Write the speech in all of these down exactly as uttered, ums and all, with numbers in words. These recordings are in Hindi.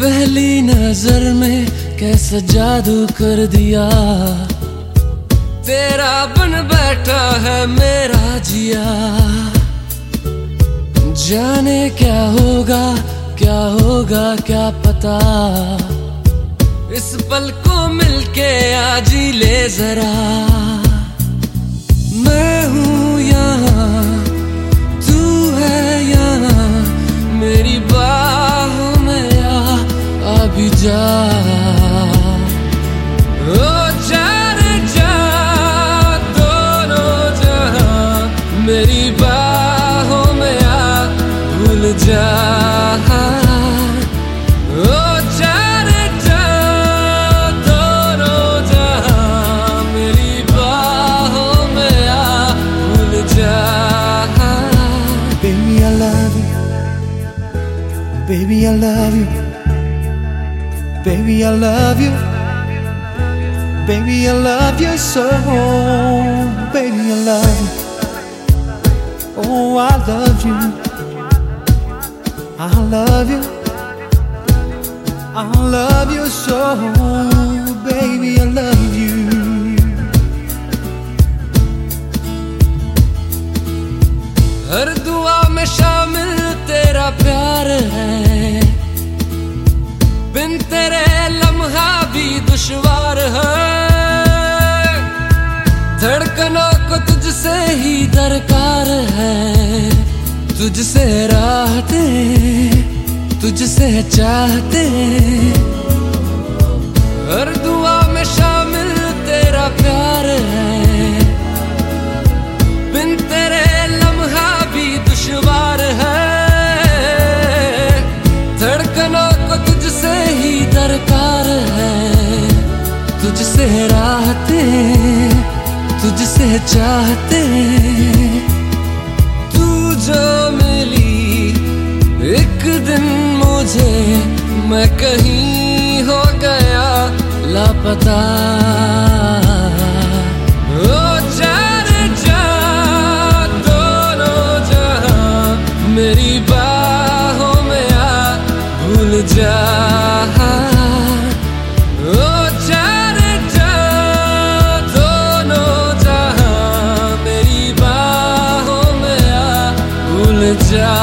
पहली नजर में कैसा जादू कर दिया, तेरा बन बैठा है मेरा जिया। जाने क्या होगा क्या होगा क्या पता, इस पल को मिलके आज ही ले जरा। मैं हूँ यहाँ तू है यहाँ, मेरी बाहों में आ अभी जा। ओ जाने जा दोनों जहां, मेरी बाहों में आ भूल जा। ओ जाने जा दोनों जहां, मेरी बाहों में आ भूल जा। Baby, I love you. Baby, I love you. Baby, I love you. Baby, I love you so. Baby, I love you. Oh, I love you. I love you. I love you so. Baby, I love you. हर दुआ में शामिल तेरा प्यार है, बिन तेरे लम्हा भी दुश्वार है। धड़कनों को तुझसे ही दरकार है, तुझसे राहते तुझसे चाहते। हर दुआ में शामिल तेरा प्यार है, बिन तेरे लम्हा भी दुश्वार है। धड़कनों को तुझसे ही दरकार है, तुझसे राहते तुझसे चाहते। तू जो मिली एक दिन मुझे, मैं कहीं हो गया लापता। ओ जाने जा दोनों जहां, मेरी बाहों में आ भूल जा। ओ जाने जा दोनों जहां, मेरी बाहों में आ भूल जा।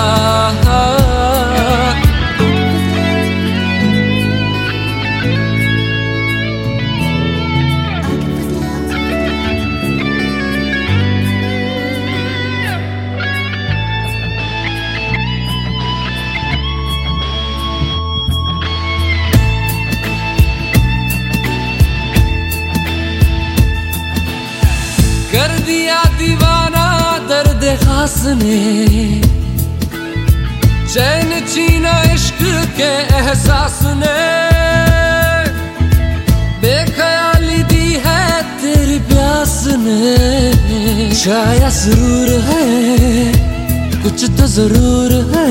कर दिया दीवाना दर्द खास ने, चैन छीना इश्क के एहसास ने। बेख्याली दी है तेरी प्यास ने, शायद जरूर है कुछ तो जरूर है।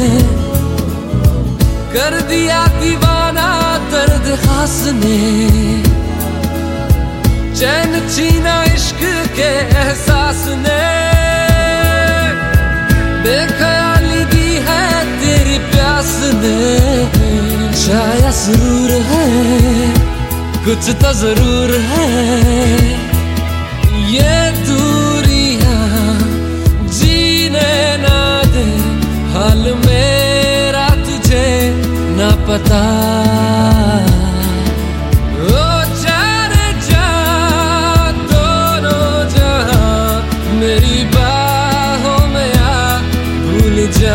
कर दिया दीवाना दर्द खास ने, चैन छीना इश्क के एहसास ने। बेख्याली दी है तेरी प्यास ने, शायद जरूर है कुछ तो जरूर है। ये दूरियां जीने ना दे, हाल मेरा तुझे ना पता। मेरी बाहों में आ भूल जा।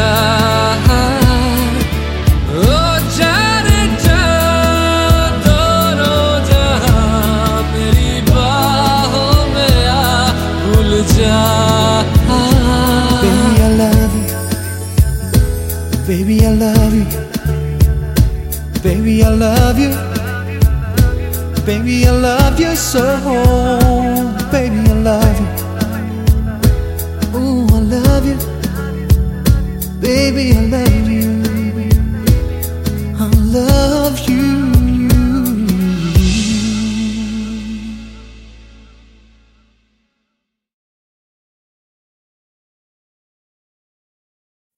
ओ जाने जा दोनों जहां, मेरी बाहों में आ भूल जा। Baby, I love you. Baby, I love you. Baby, I love you. Baby, I love you so. Baby, I love you. Oh, I love you. Baby, I love you.